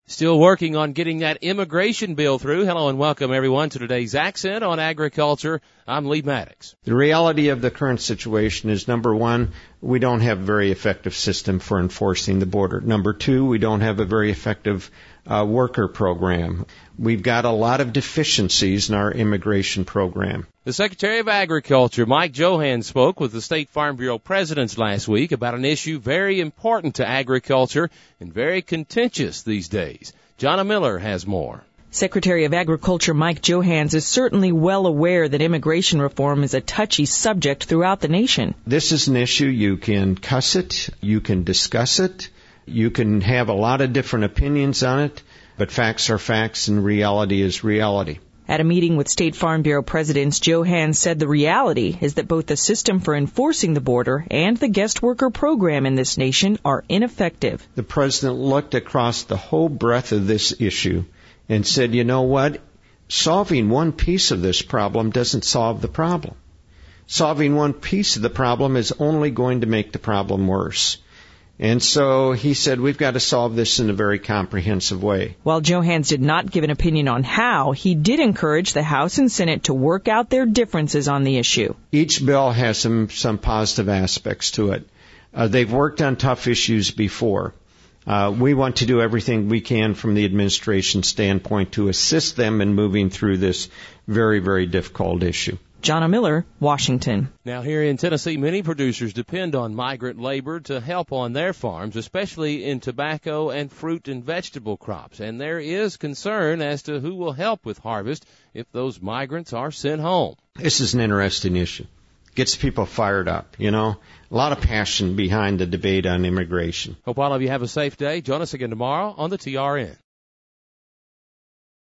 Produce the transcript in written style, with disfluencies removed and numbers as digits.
Still working on getting that immigration bill through. Hello and welcome everyone to today's Accent on Agriculture. I'm Lee Maddox. The reality of the current situation is, number one, we don't have a very effective system for enforcing the border. Number two, we don't have a very effective worker program. We've got a lot of deficiencies in our immigration program. The Secretary of Agriculture, Mike Johanns, spoke with the State Farm Bureau presidents last week about an issue very important to agriculture and very contentious these days. Jonna Miller has more. Secretary of Agriculture Mike Johanns is certainly well aware that immigration reform is a touchy subject throughout the nation. This is an issue. You can cuss it, you can discuss it, you can have a lot of different opinions on it, but facts are facts and reality is reality. At a meeting with State Farm Bureau presidents, Johanns said the reality is that both the system for enforcing the border and the guest worker program in this nation are ineffective. The president looked across the whole breadth of this issue and said, you know what? Solving one piece of this problem doesn't solve the problem. Solving one piece of the problem is only going to make the problem worse. And so he said, we've got to solve this in a very comprehensive way. While Johanns did not give an opinion on how, he did encourage the House and Senate to work out their differences on the issue. Each bill has some positive aspects to it. They've worked on tough issues before. We want to do everything we can from the administration standpoint to assist them in moving through this very, very difficult issue. Jonna Miller, Washington. Now here in Tennessee, many producers depend on migrant labor to help on their farms, especially in tobacco and fruit and vegetable crops. And there is concern as to who will help with harvest if those migrants are sent home. This is an interesting issue. Gets people fired up, you know. A lot of passion behind the debate on immigration. Hope all of you have a safe day. Join us again tomorrow on the TRN.